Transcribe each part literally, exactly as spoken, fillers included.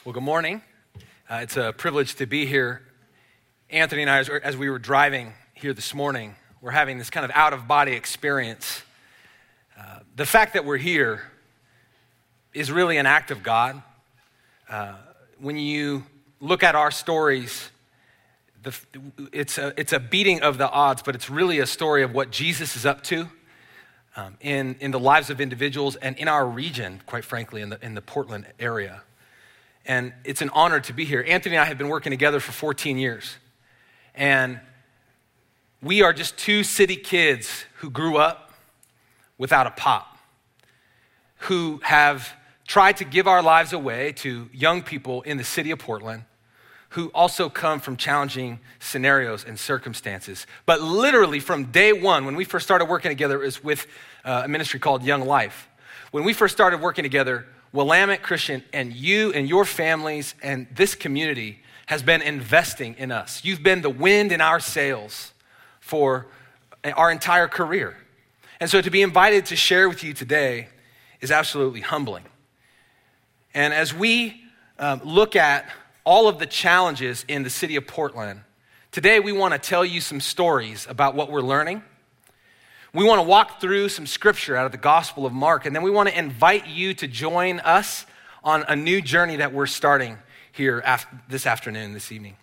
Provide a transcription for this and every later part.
Well, good morning. Uh, it's a privilege to be here. Anthony and I, as, as we were driving here this morning, we're having this kind of out-of-body experience. Uh, the fact that we're here is really an act of God. Uh, when you look at our stories, the, it's, a, it's a beating of the odds, but it's really a story of what Jesus is up to um, in, in the lives of individuals and in our region, quite frankly, in the, in the Portland area. And it's an honor to be here. Anthony and I have been working together for fourteen years. And we are just two city kids who grew up without a pop, who have tried to give our lives away to young people in the city of Portland, who also come from challenging scenarios and circumstances. But literally from day one, when we first started working together, it was with uh, a ministry called Young Life. When we first started working together, Willamette Christian and you and your families and this community has been investing in us. You've been the wind in our sails for our entire career. And so to be invited to share with you today is absolutely humbling. And as we um, look at all of the challenges in the city of Portland, today we want to tell you some stories about what we're learning. We want to walk through some scripture out of the Gospel of Mark, and then we want to invite you to join us on a new journey that we're starting here after, this afternoon, this evening.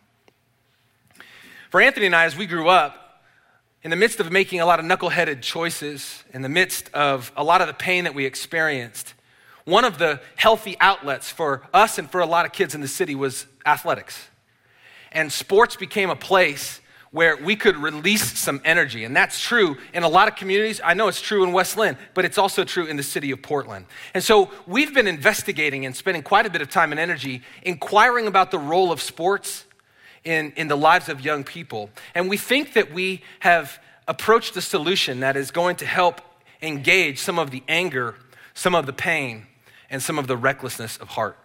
For Anthony and I, as we grew up, in the midst of making a lot of knuckleheaded choices, in the midst of a lot of the pain that we experienced, one of the healthy outlets for us and for a lot of kids in the city was athletics. And sports became a place where we could release some energy. And that's true in a lot of communities. I know it's true in West Linn, but it's also true in the city of Portland. And so we've been investigating and spending quite a bit of time and energy inquiring about the role of sports in, in the lives of young people. And we think that we have approached a solution that is going to help engage some of the anger, some of the pain, and some of the recklessness of heart.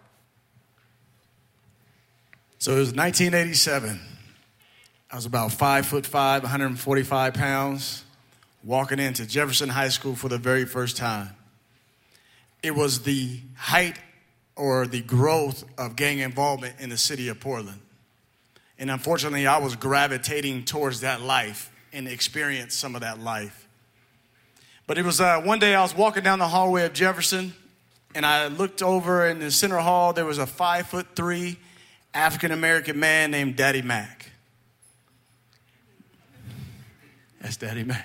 So it was nineteen eighty-seven. I was about five foot five, one hundred forty-five pounds, walking into Jefferson High School for the very first time. It was the height or the growth of gang involvement in the city of Portland. And unfortunately, I was gravitating towards that life and experienced some of that life. But it was uh, one day I was walking down the hallway of Jefferson, and I looked over in the center hall. There was a five foot three African-American man named Daddy Mac. That's Daddy Mac.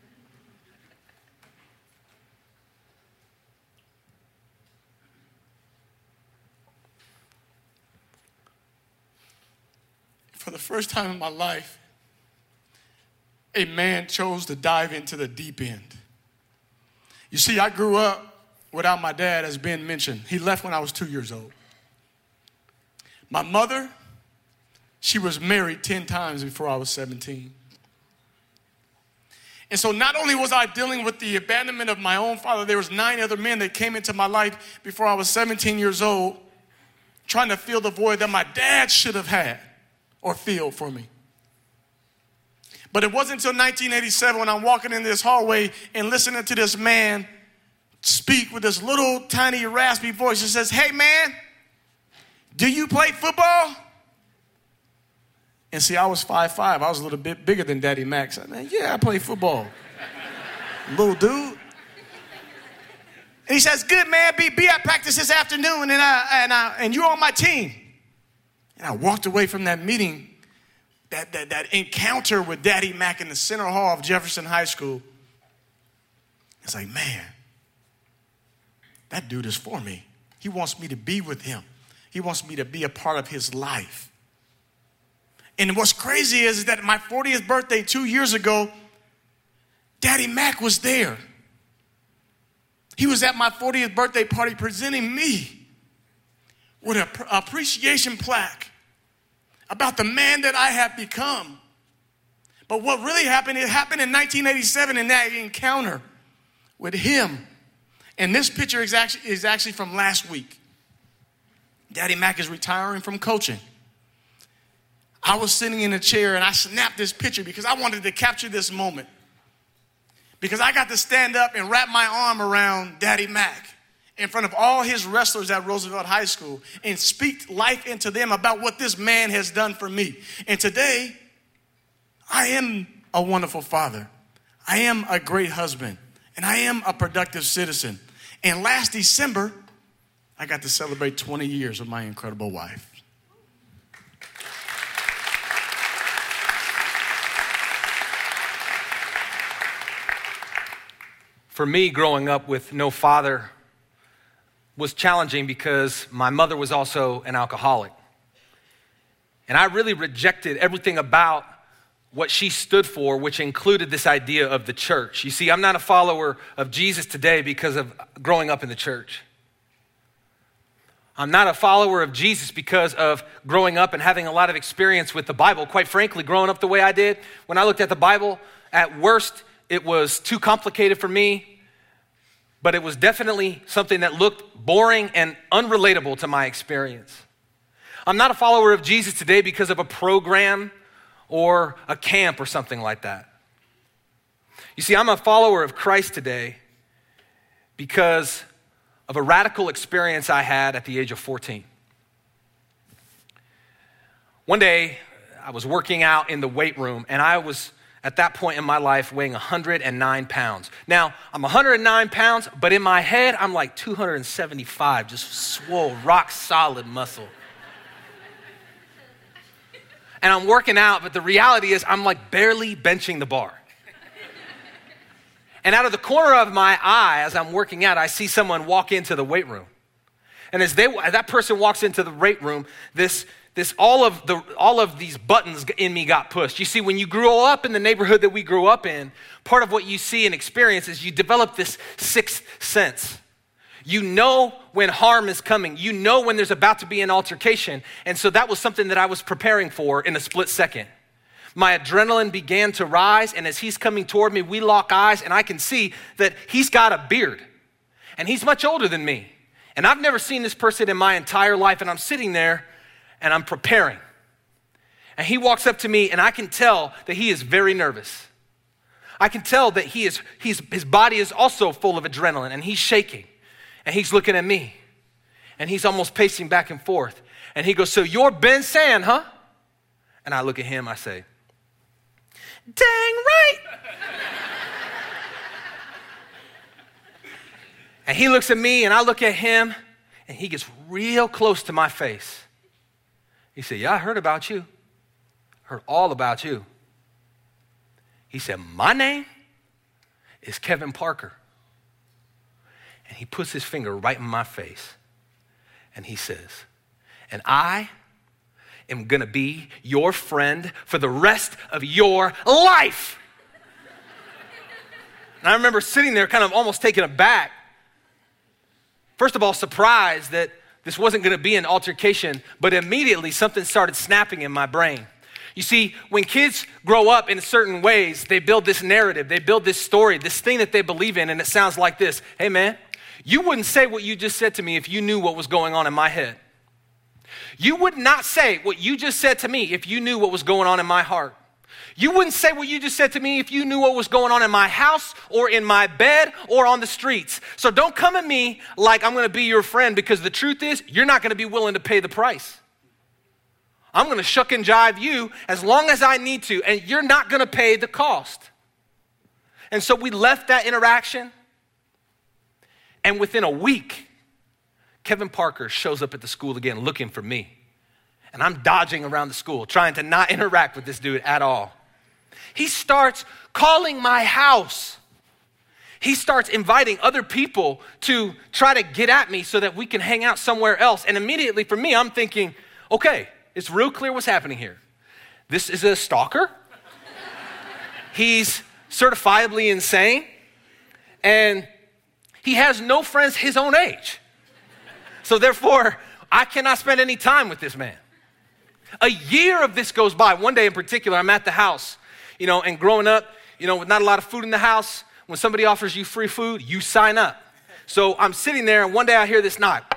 For the first time in my life, a man chose to dive into the deep end. You see, I grew up without my dad, as Ben mentioned. He left when I was two years old. My mother, she was married ten times before I was seventeen. And so not only was I dealing with the abandonment of my own father, there was nine other men that came into my life before I was seventeen years old, trying to fill the void that my dad should have had or filled for me. But it wasn't until nineteen eighty-seven when I'm walking in this hallway and listening to this man speak with this little tiny raspy voice that says, "Hey man, do you play football?" And see, I was five foot five. I was a little bit bigger than Daddy Max. I said, yeah, I play football. Little dude. And he says, good, man. Be, be at practice this afternoon, and, I, and, I, and you're on my team. And I walked away from that meeting, that, that, that encounter with Daddy Mac in the center hall of Jefferson High School. It's like, man, that dude is for me. He wants me to be with him. He wants me to be a part of his life. And what's crazy is, is that my fortieth birthday two years ago, Daddy Mac was there. He was at my fortieth birthday party presenting me with an appreciation plaque about the man that I have become. But what really happened, it happened in nineteen eighty-seven in that encounter with him. And this picture is actually, is actually from last week. Daddy Mac is retiring from coaching. I was sitting in a chair and I snapped this picture because I wanted to capture this moment. Because I got to stand up and wrap my arm around Daddy Mac in front of all his wrestlers at Roosevelt High School and speak life into them about what this man has done for me. And today, I am a wonderful father. I am a great husband. And I am a productive citizen. And last December, I got to celebrate twenty years with my incredible wife. For me, growing up with no father was challenging because my mother was also an alcoholic. And I really rejected everything about what she stood for, which included this idea of the church. You see, I'm not a follower of Jesus today because of growing up in the church. I'm not a follower of Jesus because of growing up and having a lot of experience with the Bible. Quite frankly, growing up the way I did, when I looked at the Bible, at worst, it was too complicated for me, but it was definitely something that looked boring and unrelatable to my experience. I'm not a follower of Jesus today because of a program or a camp or something like that. You see, I'm a follower of Christ today because of a radical experience I had at the age of fourteen. One day, I was working out in the weight room, and I was at that point in my life weighing one hundred nine pounds. Now, I'm one hundred nine pounds, but in my head, I'm like two hundred seventy-five, just swole, rock solid muscle. And I'm working out, but the reality is I'm like barely benching the bar. And out of the corner of my eye, as I'm working out, I see someone walk into the weight room. And as they, as that person walks into the weight room, this This all of the all of these buttons in me got pushed. You see, when you grow up in the neighborhood that we grew up in, part of what you see and experience is you develop this sixth sense. You know when harm is coming. You know when there's about to be an altercation. And so that was something that I was preparing for in a split second. My adrenaline began to rise, and as he's coming toward me, we lock eyes, and I can see that he's got a beard, and he's much older than me. And I've never seen this person in my entire life, and I'm sitting there and I'm preparing. And he walks up to me, and I can tell that he is very nervous. I can tell that he is, he's, his body is also full of adrenaline, and he's shaking. And he's looking at me, and he's almost pacing back and forth. And he goes, "So you're Ben Sand, huh?" And I look at him, I say, "Dang right." And he looks at me, and I look at him, and he gets real close to my face. He said, "Yeah, I heard about you. Heard all about you." He said, "My name is Kevin Parker." And he puts his finger right in my face. And he says, "And I am gonna be your friend for the rest of your life." And I remember sitting there kind of almost taken aback. First of all, surprised that this wasn't gonna be an altercation, but immediately something started snapping in my brain. You see, when kids grow up in certain ways, they build this narrative, they build this story, this thing that they believe in, and it sounds like this. "Hey man, you wouldn't say what you just said to me if you knew what was going on in my head. You would not say what you just said to me if you knew what was going on in my heart. You wouldn't say what you just said to me if you knew what was going on in my house or in my bed or on the streets. So don't come at me like I'm gonna be your friend, because the truth is you're not gonna be willing to pay the price. I'm gonna shuck and jive you as long as I need to, and you're not gonna pay the cost." And so we left that interaction, and within a week, Kevin Parker shows up at the school again looking for me. And I'm dodging around the school, trying to not interact with this dude at all. He starts calling my house. He starts inviting other people to try to get at me so that we can hang out somewhere else. And immediately for me, I'm thinking, okay, it's real clear what's happening here. This is a stalker. He's certifiably insane. And he has no friends his own age. So therefore, I cannot spend any time with this man. A year of this goes by. One day in particular, I'm at the house, you know, and growing up, you know, with not a lot of food in the house, when somebody offers you free food, you sign up. So I'm sitting there, and one day I hear this knock.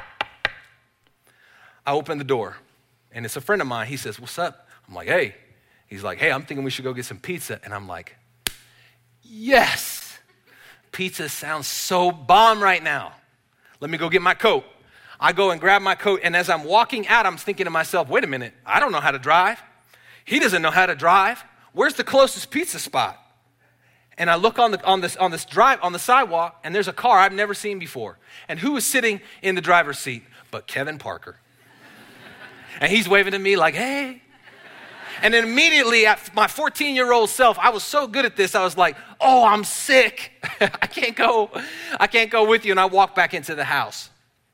I open the door, and it's a friend of mine. He says, "What's up?" I'm like, "Hey." He's like, "Hey, I'm thinking we should go get some pizza." And I'm like, yes, pizza sounds so bomb right now. let me go get my coat. I go and grab my coat, and as I'm walking out, I'm thinking to myself, wait a minute, I don't know how to drive. He doesn't know how to drive. Where's the closest pizza spot? And I look on the on this on this drive on the sidewalk, and there's a car I've never seen before. And who is sitting in the driver's seat but Kevin Parker? And he's waving at me like, hey. And then immediately at my fourteen-year-old self, I was so good at this, I was like, oh, I'm sick. I can't go. I can't go with you. And I walk back into the house.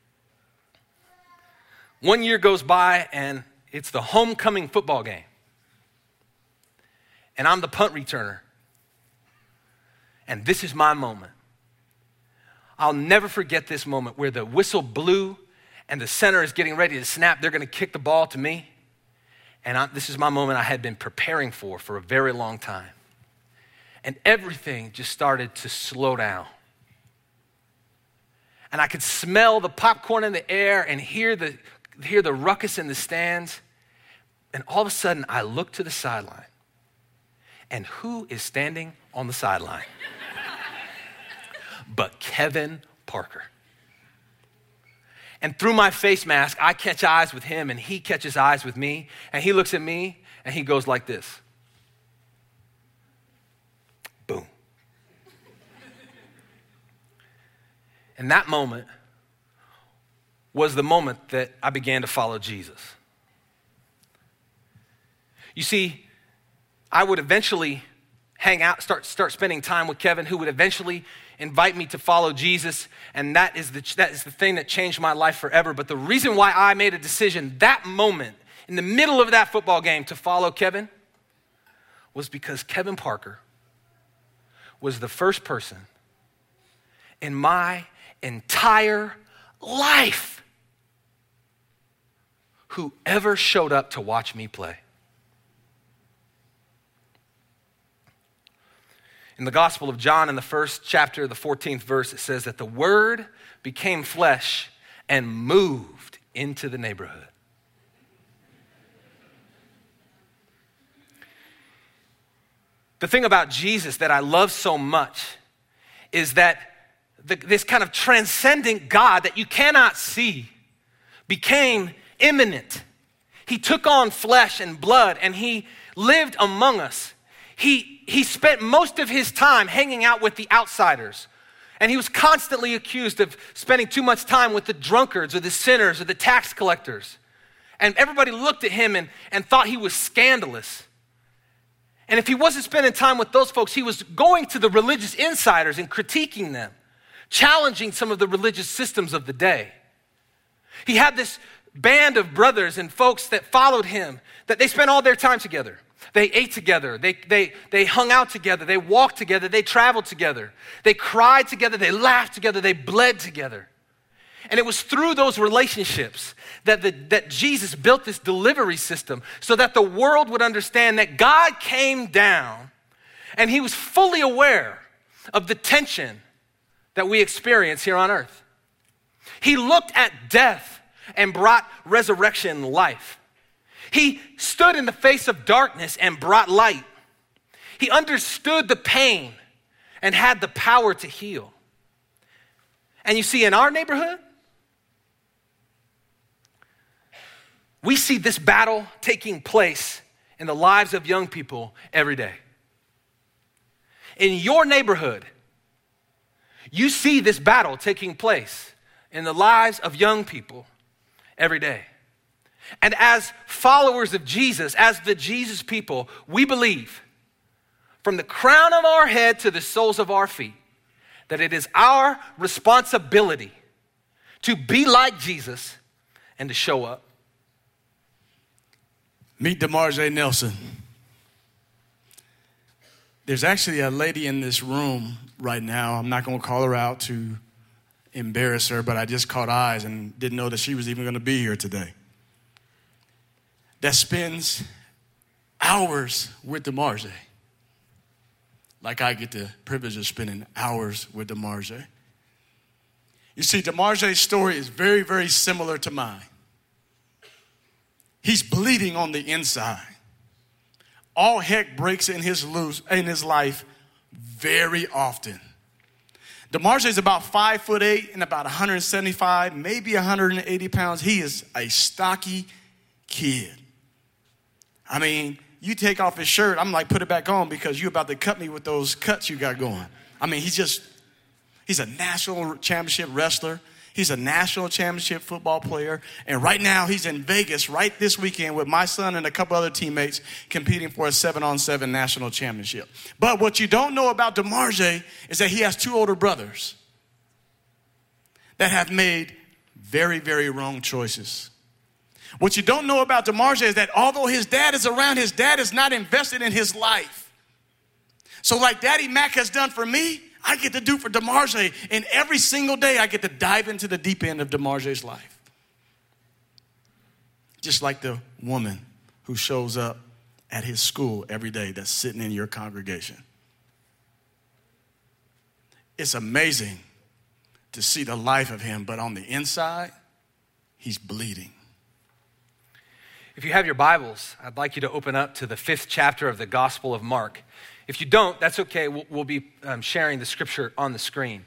One year goes by, and it's the homecoming football game. And I'm the punt returner. And this is my moment. I'll never forget this moment where the whistle blew and the center is getting ready to snap. They're going to kick the ball to me. And I, this is my moment I had been preparing for for a very long time. And everything just started to slow down. And I could smell the popcorn in the air and hear the, hear the ruckus in the stands. And all of a sudden, I look to the sideline. And who is standing on the sideline? But Kevin Parker. And through my face mask, I catch eyes with him, and he catches eyes with me, and he looks at me, and he goes like this. Boom. And that moment was the moment that I began to follow Jesus. You see, I would eventually hang out, start, start spending time with Kevin, who would eventually invite me to follow Jesus, and that is the that is the thing that changed my life forever. But the reason why I made a decision that moment, in the middle of that football game, to follow Kevin was because Kevin Parker was the first person in my entire life who ever showed up to watch me play. In the Gospel of John, in the first chapter, the fourteenth verse, it says that the Word became flesh and moved into the neighborhood. The thing about Jesus that I love so much is that the, this kind of transcendent God that you cannot see became immanent. He took on flesh and blood, and he lived among us. He, he spent most of his time hanging out with the outsiders. And he was constantly accused of spending too much time with the drunkards or the sinners or the tax collectors. And everybody looked at him and, and thought he was scandalous. And if he wasn't spending time with those folks, he was going to the religious insiders and critiquing them, challenging some of the religious systems of the day. He had this band of brothers and folks that followed him, that they spent all their time together. They ate together, they, they, they hung out together, they walked together, they traveled together, they cried together, they laughed together, they bled together. And it was through those relationships that, the, that Jesus built this delivery system so that the world would understand that God came down and he was fully aware of the tension that we experience here on earth. He looked at death and brought resurrection life. He stood in the face of darkness and brought light. He understood the pain and had the power to heal. And you see, in our neighborhood, we see this battle taking place in the lives of young people every day. In your neighborhood, you see this battle taking place in the lives of young people every day. And as followers of Jesus, as the Jesus people, we believe from the crown of our head to the soles of our feet that it is our responsibility to be like Jesus and to show up. Meet DeMarjay Nelson. There's actually a lady in this room right now. I'm not going to call her out to embarrass her, but I just caught eyes and didn't know that she was even going to be here today. That spends hours with DeMarjay, like I get the privilege of spending hours with DeMarjay. You see, DeMarjay's story is very, very similar to mine. He's bleeding on the inside. All heck breaks in his loose in his life very often. DeMarge is about five foot eight and about one hundred seventy-five, maybe one hundred eighty pounds. He is a stocky kid. I mean, you take off his shirt, I'm like, put it back on because you're about to cut me with those cuts you got going. I mean, he's just, he's a national championship wrestler. He's a national championship football player. And right now he's in Vegas right this weekend with my son and a couple other teammates competing for a seven on seven national championship. But what you don't know about DeMarge is that he has two older brothers that have made very, very wrong choices. What you don't know about DeMarge is that although his dad is around, his dad is not invested in his life. So like Daddy Mac has done for me, I get to do for DeMarge, and every single day I get to dive into the deep end of DeMarge's life. Just like the woman who shows up at his school every day that's sitting in your congregation. It's amazing to see the life of him, but on the inside, he's bleeding. If you have your Bibles, I'd like you to open up to the fifth chapter of the Gospel of Mark. If you don't, that's okay. We'll, we'll be um, sharing the scripture on the screen.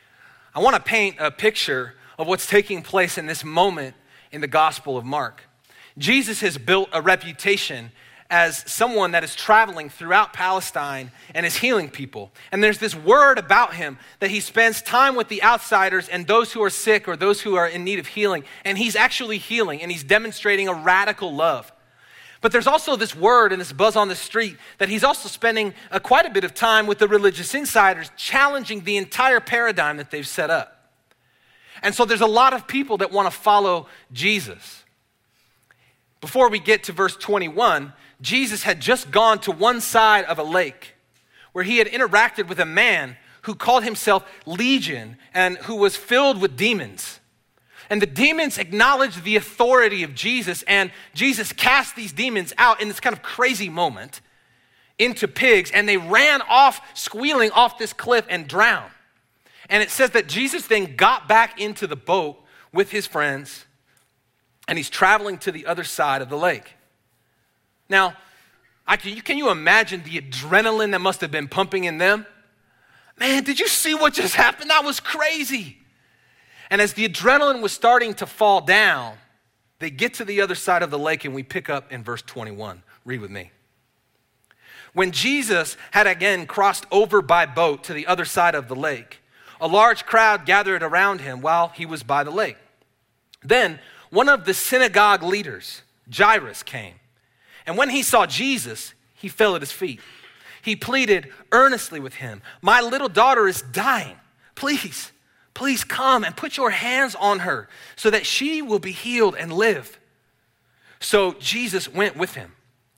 I want to paint a picture of what's taking place in this moment in the Gospel of Mark. Jesus has built a reputation as someone that is traveling throughout Palestine and is healing people. And there's this word about him that he spends time with the outsiders and those who are sick or those who are in need of healing. And he's actually healing and he's demonstrating a radical love. But there's also this word and this buzz on the street that he's also spending a, quite a bit of time with the religious insiders, challenging the entire paradigm that they've set up. And so there's a lot of people that want to follow Jesus. Before we get to verse twenty-one, Jesus had just gone to one side of a lake where he had interacted with a man who called himself Legion and who was filled with demons. And the demons acknowledged the authority of Jesus, and Jesus cast these demons out in this kind of crazy moment into pigs, and they ran off, squealing off this cliff and drowned. And it says that Jesus then got back into the boat with his friends, and he's traveling to the other side of the lake. Now, I can, can you imagine the adrenaline that must have been pumping in them? Man, did you see what just happened? That was crazy. And as the adrenaline was starting to fall down, they get to the other side of the lake, and we pick up in verse twenty-one. Read with me. When Jesus had again crossed over by boat to the other side of the lake, a large crowd gathered around him while he was by the lake. Then one of the synagogue leaders, Jairus, came. And when he saw Jesus, he fell at his feet. He pleaded earnestly with him, "My little daughter is dying. Please, Please come and put your hands on her so that she will be healed and live." So Jesus went with him.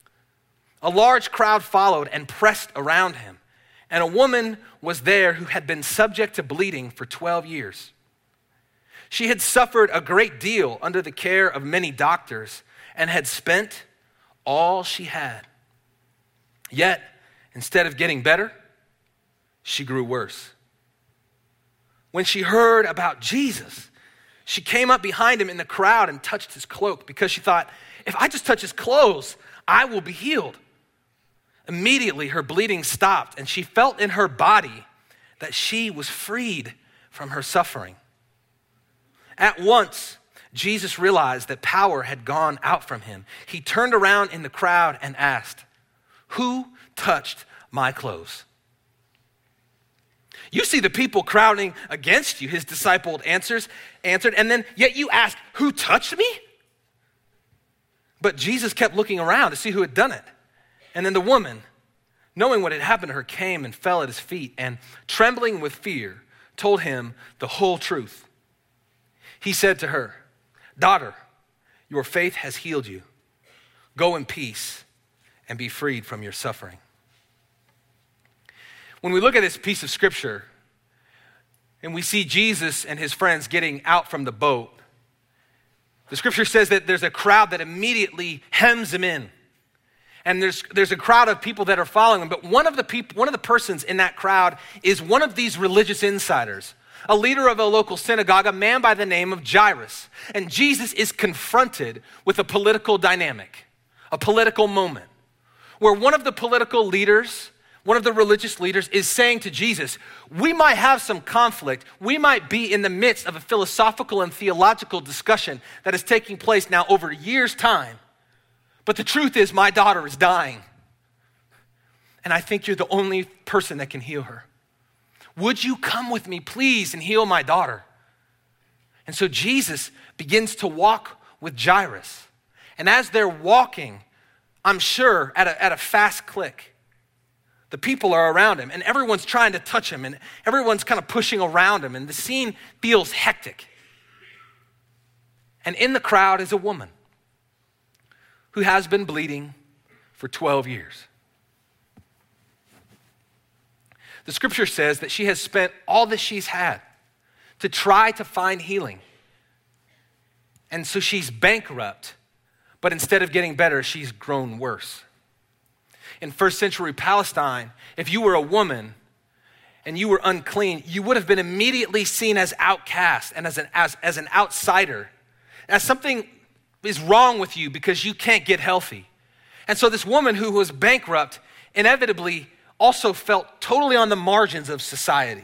A large crowd followed and pressed around him. And a woman was there who had been subject to bleeding for twelve years. She had suffered a great deal under the care of many doctors and had spent all she had. Yet, instead of getting better, she grew worse. When she heard about Jesus, she came up behind him in the crowd and touched his cloak because she thought, if I just touch his clothes, I will be healed. Immediately, her bleeding stopped, and she felt in her body that she was freed from her suffering. At once, Jesus realized that power had gone out from him. He turned around in the crowd and asked, "Who touched my clothes?" "You see the people crowding against you," his disciple answers, answered, "and then yet you ask, 'Who touched me?'" But Jesus kept looking around to see who had done it. And then the woman, knowing what had happened to her, came and fell at his feet and, trembling with fear, told him the whole truth. He said to her, "Daughter, your faith has healed you. Go in peace and be freed from your suffering." When we look at this piece of scripture and we see Jesus and his friends getting out from the boat, the scripture says that there's a crowd that immediately hems him in. And there's, there's a crowd of people that are following him. But one of the people, one of the persons in that crowd is one of these religious insiders, a leader of a local synagogue, a man by the name of Jairus. And Jesus is confronted with a political dynamic, a political moment, where one of the political leaders one of the religious leaders, is saying to Jesus, we might have some conflict. We might be in the midst of a philosophical and theological discussion that is taking place now over years' time. But the truth is, my daughter is dying. And I think you're the only person that can heal her. Would you come with me, please, and heal my daughter? And so Jesus begins to walk with Jairus. And as they're walking, I'm sure at a, at a fast click, the people are around him and everyone's trying to touch him and everyone's kind of pushing around him and the scene feels hectic. And in the crowd is a woman who has been bleeding for twelve years. The scripture says that she has spent all that she's had to try to find healing. And so she's bankrupt, but instead of getting better, she's grown worse. In first century Palestine, if you were a woman and you were unclean, you would have been immediately seen as outcast and as an, as, as an outsider, as something is wrong with you because you can't get healthy. And so this woman who was bankrupt inevitably also felt totally on the margins of society.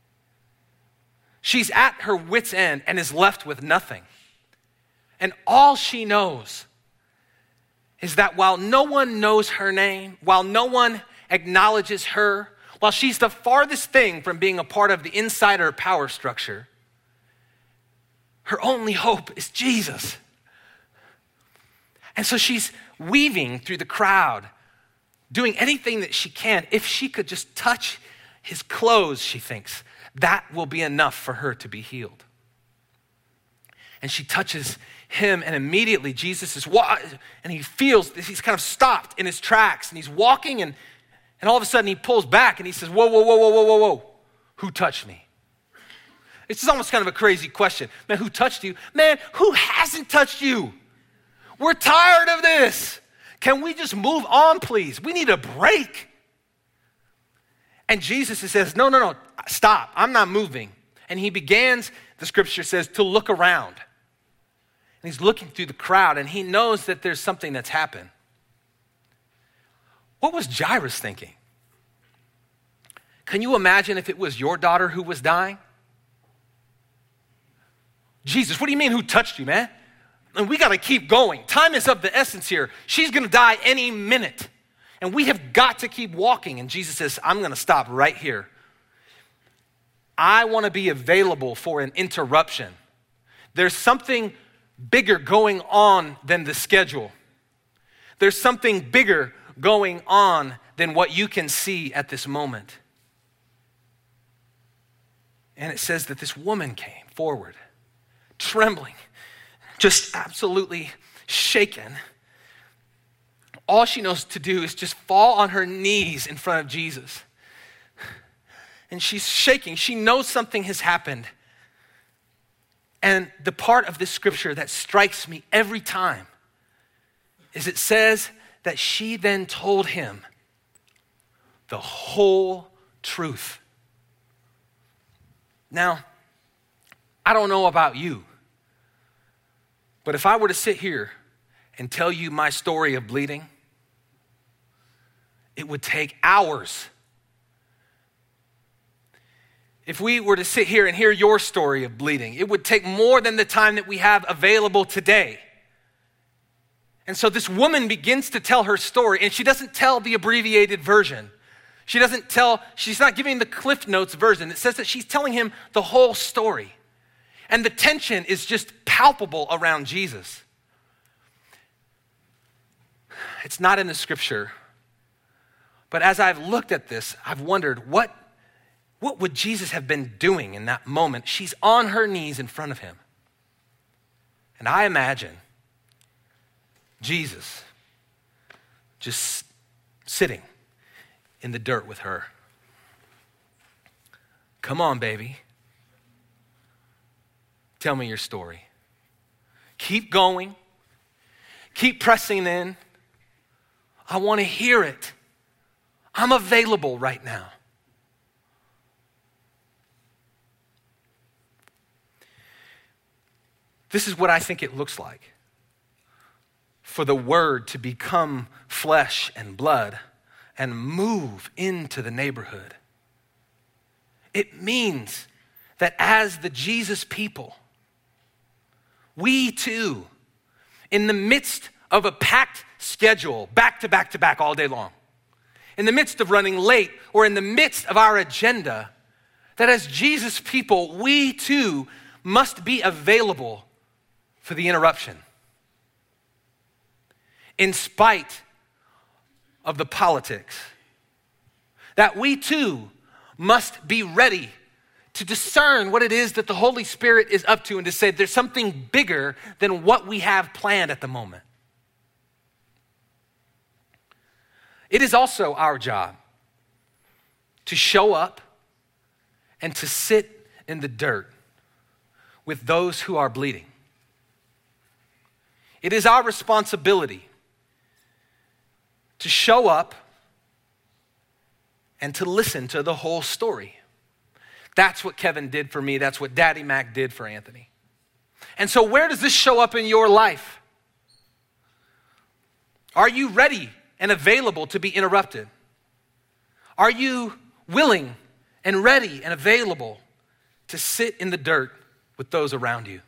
She's at her wit's end and is left with nothing. And all she knows is that while no one knows her name, while no one acknowledges her, while she's the farthest thing from being a part of the insider power structure, her only hope is Jesus. And so she's weaving through the crowd, doing anything that she can. If she could just touch his clothes, she thinks, that will be enough for her to be healed. And she touches him, and immediately Jesus is, wa- and he feels this, he's kind of stopped in his tracks, and he's walking, and, and all of a sudden he pulls back, and he says, whoa, whoa, whoa, whoa, whoa, whoa, whoa, who touched me? This is almost kind of a crazy question. Man, who touched you? Man, who hasn't touched you? We're tired of this. Can we just move on, please? We need a break. And Jesus says, no, no, no, stop. I'm not moving. And he begins, the scripture says, to look around. And he's looking through the crowd, and he knows that there's something that's happened. What was Jairus thinking? Can you imagine if it was your daughter who was dying? Jesus, what do you mean, who touched you, man? And we got to keep going. Time is of the essence here. She's going to die any minute. And we have got to keep walking. And Jesus says, I'm going to stop right here. I want to be available for an interruption. There's something bigger going on than the schedule. There's something bigger going on than what you can see at this moment. And it says that this woman came forward, trembling, just absolutely shaken. All she knows to do is just fall on her knees in front of Jesus. And she's shaking. She knows something has happened. And the part of this scripture that strikes me every time is it says that she then told him the whole truth. Now, I don't know about you, but if I were to sit here and tell you my story of bleeding, it would take hours. If we were to sit here and hear your story of bleeding, it would take more than the time that we have available today. And so this woman begins to tell her story, and she doesn't tell the abbreviated version. She doesn't tell, she's not giving the Cliff Notes version. It says that she's telling him the whole story. And the tension is just palpable around Jesus. It's not in the scripture, but as I've looked at this, I've wondered, what What would Jesus have been doing in that moment? She's on her knees in front of him. And I imagine Jesus just sitting in the dirt with her. Come on, baby. Tell me your story. Keep going. Keep pressing in. I want to hear it. I'm available right now. This is what I think it looks like for the Word to become flesh and blood and move into the neighborhood. It means that as the Jesus people, we too, in the midst of a packed schedule, back to back to back all day long, in the midst of running late or in the midst of our agenda, that as Jesus people, we too must be available for the interruption. In spite of the politics, that we too must be ready to discern what it is that the Holy Spirit is up to and to say there's something bigger than what we have planned at the moment. It is also our job to show up and to sit in the dirt with those who are bleeding. It is our responsibility to show up and to listen to the whole story. That's what Kevin did for me. That's what Daddy Mac did for Anthony. And so where does this show up in your life? Are you ready and available to be interrupted? Are you willing and ready and available to sit in the dirt with those around you?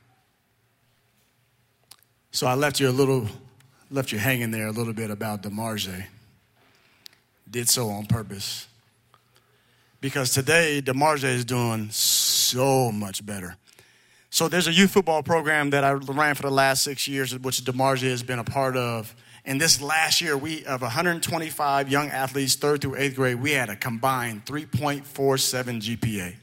So I left you a little, left you hanging there a little bit about DeMarge. Did so on purpose. Because today, DeMarge is doing so much better. So there's a youth football program that I ran for the last six years, which DeMarge has been a part of. And this last year, we of one hundred twenty-five young athletes, third through eighth grade, we had a combined three point four seven G P A.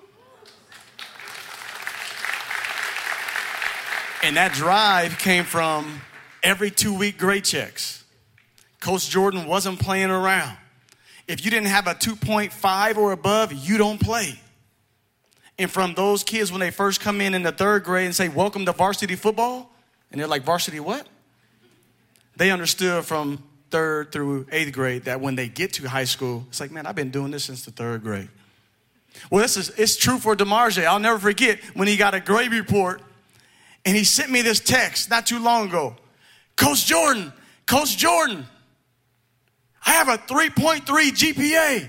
And that drive came from every two-week grade checks. Coach Jordan wasn't playing around. If you didn't have a two point five or above, you don't play. And from those kids, when they first come in in the third grade and say, welcome to varsity football, and they're like, varsity what? They understood from third through eighth grade that when they get to high school, it's like, man, I've been doing this since the third grade. Well, this is it's true for DeMarge. I'll never forget when he got a grade report, and he sent me this text not too long ago. Coach Jordan, Coach Jordan, I have a three point three G P A.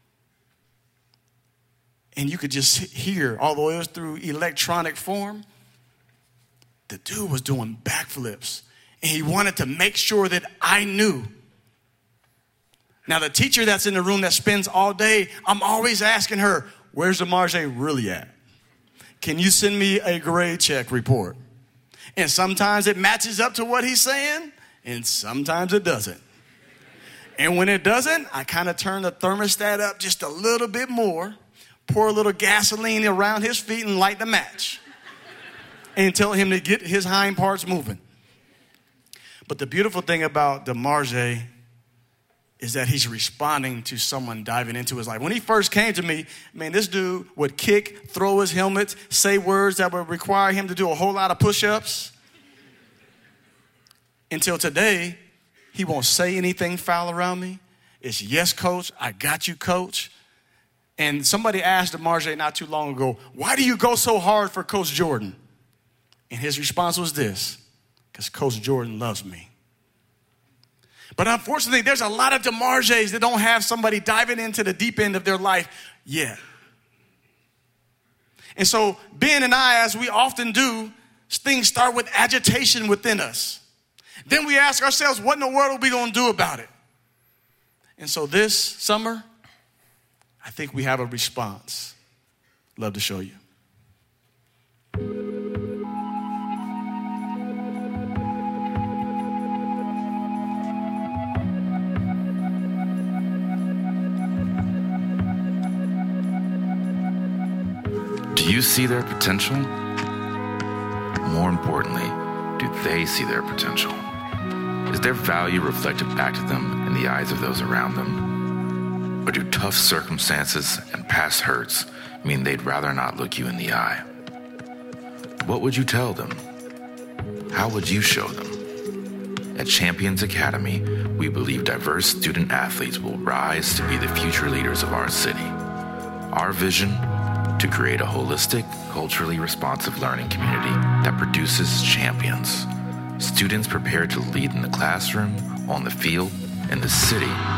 And you could just hear, although it was through electronic form, the dude was doing backflips. And he wanted to make sure that I knew. Now, the teacher that's in the room that spends all day, I'm always asking her, where's DeMarge really at? Can you send me a grade check report? And sometimes it matches up to what he's saying, and sometimes it doesn't. And when it doesn't, I kind of turn the thermostat up just a little bit more, pour a little gasoline around his feet and light the match. And tell him to get his hind parts moving. But the beautiful thing about DeMarge is that he's responding to someone diving into his life. When he first came to me, man, this dude would kick, throw his helmet, say words that would require him to do a whole lot of push-ups. Until today, he won't say anything foul around me. It's, yes, coach, I got you, coach. And somebody asked DeMarge not too long ago, why do you go so hard for Coach Jordan? And his response was this, because Coach Jordan loves me. But unfortunately, there's a lot of DeMarges that don't have somebody diving into the deep end of their life yet. And so Ben and I, as we often do, things start with agitation within us. Then we ask ourselves, what in the world are we going to do about it? And so this summer, I think we have a response. Love to show you. Do you see their potential? More importantly, do they see their potential? Is their value reflected back to them in the eyes of those around them? Or do tough circumstances and past hurts mean they'd rather not look you in the eye? What would you tell them? How would you show them? At Champions Academy, we believe diverse student athletes will rise to be the future leaders of our city. Our vision? To create a holistic, culturally responsive learning community that produces champions. Students prepared to lead in the classroom, on the field, in the city, and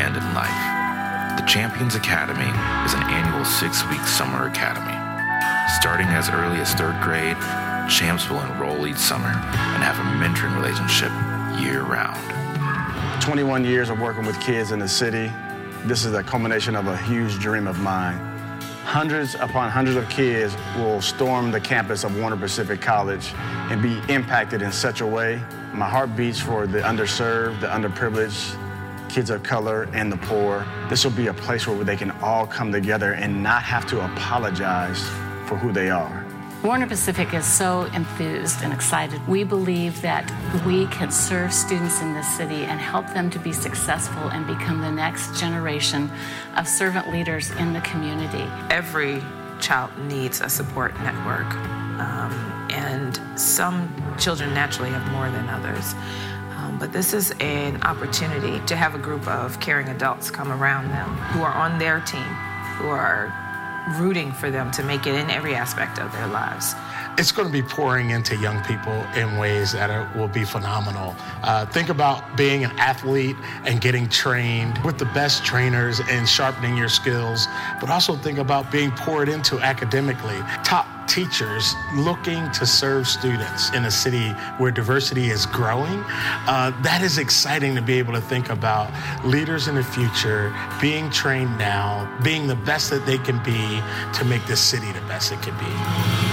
end in life. The Champions Academy is an annual six-week summer academy. Starting as early as third grade, champs will enroll each summer and have a mentoring relationship year-round. twenty-one years of working with kids in the city. This is a culmination of a huge dream of mine. Hundreds upon hundreds of kids will storm the campus of Warner Pacific College and be impacted in such a way. My heart beats for the underserved, the underprivileged, kids of color, and the poor. This will be a place where they can all come together and not have to apologize for who they are. Warner Pacific is so enthused and excited. We believe that we can serve students in this city and help them to be successful and become the next generation of servant leaders in the community. Every child needs a support network, um, and some children naturally have more than others. Um, but this is an opportunity to have a group of caring adults come around them who are on their team, who are rooting for them to make it in every aspect of their lives. It's going to be pouring into young people in ways that are, will be phenomenal. Uh, think about being an athlete and getting trained with the best trainers and sharpening your skills, but also think about being poured into academically. Top teachers looking to serve students in a city where diversity is growing. Uh, that is exciting to be able to think about leaders in the future being trained now, being the best that they can be to make this city the best it can be.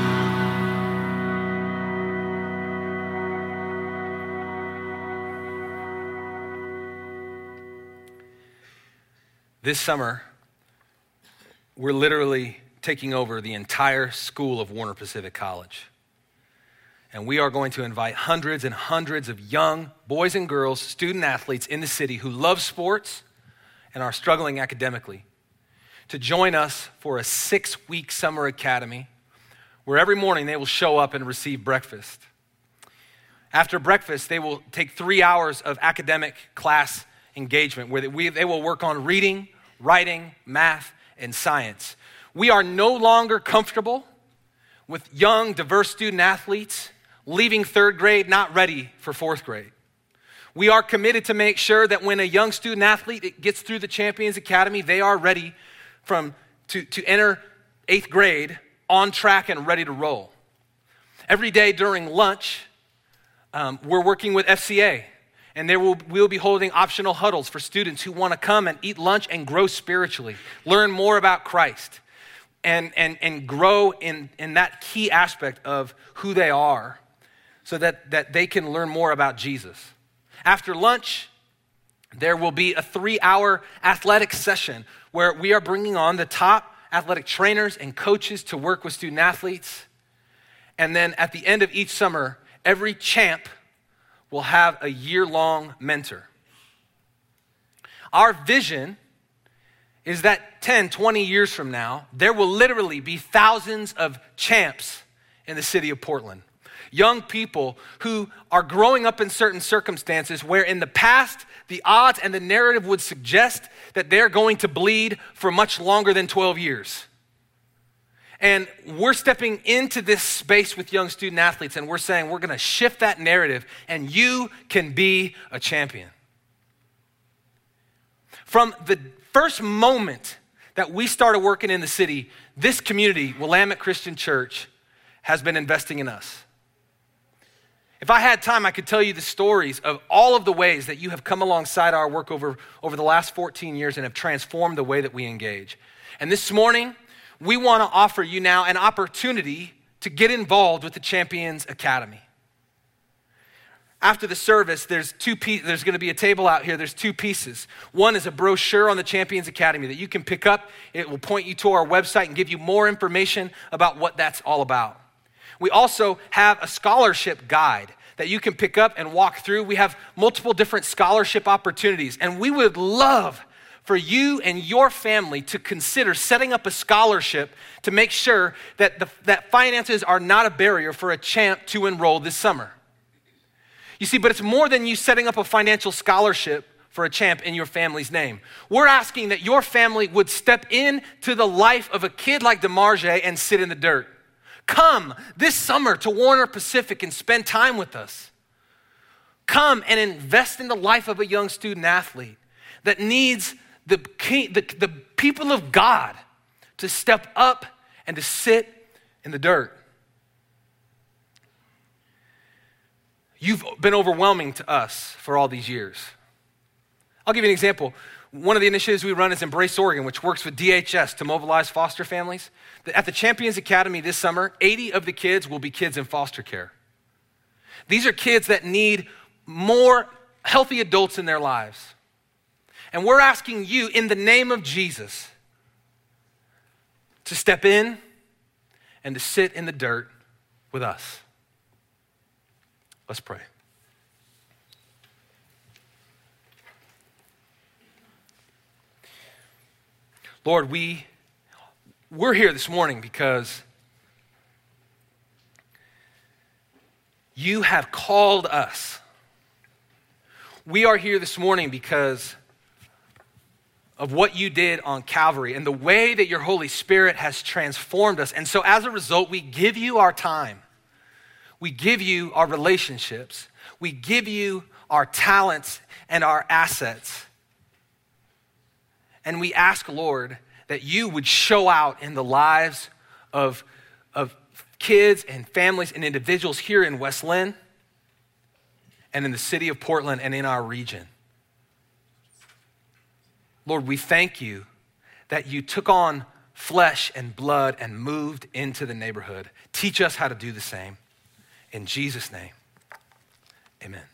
This summer, we're literally taking over the entire school of Warner Pacific College. And we are going to invite hundreds and hundreds of young boys and girls, student athletes in the city who love sports and are struggling academically to join us for a six-week summer academy where every morning they will show up and receive breakfast. After breakfast, they will take three hours of academic class engagement where we, they will work on reading, writing, math, and science. We are no longer comfortable with young, diverse student athletes leaving third grade not ready for fourth grade. We are committed to make sure that when a young student athlete gets through the Champions Academy, they are ready from to, to enter eighth grade on track and ready to roll. Every day during lunch, um, we're working with F C A. And there will we'll be holding optional huddles for students who want to come and eat lunch and grow spiritually, learn more about Christ, and, and, and grow in, in that key aspect of who they are so that, that they can learn more about Jesus. After lunch, there will be a three-hour athletic session where we are bringing on the top athletic trainers and coaches to work with student athletes. And then at the end of each summer, every champ will have a year-long mentor. Our vision is that ten, twenty years from now, there will literally be thousands of champs in the city of Portland. Young people who are growing up in certain circumstances where in the past, the odds and the narrative would suggest that they're going to bleed for much longer than twelve years. And we're stepping into this space with young student athletes and we're saying we're gonna shift that narrative and you can be a champion. From the first moment that we started working in the city, this community, Willamette Christian Church, has been investing in us. If I had time, I could tell you the stories of all of the ways that you have come alongside our work over, over the last fourteen years and have transformed the way that we engage. And this morning, we want to offer you now an opportunity to get involved with the Champions Academy. After the service, there's two pieces. There's going to be a table out here. There's two pieces. One is a brochure on the Champions Academy that you can pick up. It will point you to our website and give you more information about what that's all about. We also have a scholarship guide that you can pick up and walk through. We have multiple different scholarship opportunities, and we would love for you and your family to consider setting up a scholarship to make sure that, the, that finances are not a barrier for a champ to enroll this summer. You see, but it's more than you setting up a financial scholarship for a champ in your family's name. We're asking that your family would step into the life of a kid like DeMarge and sit in the dirt. Come this summer to Warner Pacific and spend time with us. Come and invest in the life of a young student athlete. that needs the, king, the, the people of God to step up and to sit in the dirt. You've been overwhelming to us for all these years. I'll give you an example. One of the initiatives we run is Embrace Oregon, which works with D H S to mobilize foster families. At the Champions Academy this summer, eighty of the kids will be kids in foster care. These are kids that need more healthy adults in their lives. And we're asking you, in the name of Jesus, to step in and to sit in the dirt with us. Let's pray. Lord, we, we're here this morning because you have called us. We are here this morning because of what you did on Calvary and the way that your Holy Spirit has transformed us. And so as a result, we give you our time. We give you our relationships. We give you our talents and our assets. And we ask, Lord, that you would show out in the lives of, of kids and families and individuals here in West Linn and in the city of Portland and in our region. Lord, we thank you that you took on flesh and blood and moved into the neighborhood. Teach us how to do the same. In Jesus' name, amen.